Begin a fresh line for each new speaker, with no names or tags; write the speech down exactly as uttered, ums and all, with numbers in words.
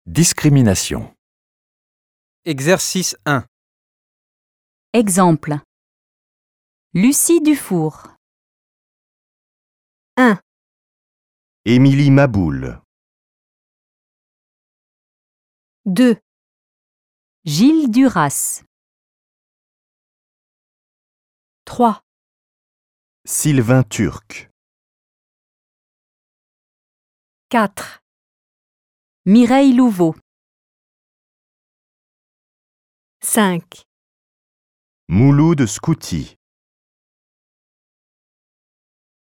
Discrimination.
Exercice un.
Exemple. Lucie Dufour.
Émilie Maboul.
deux. Gilles Duras. trois.
Sylvain Turc.
quatre. Mireille Louveau. cinq.
Mouloud Scouti.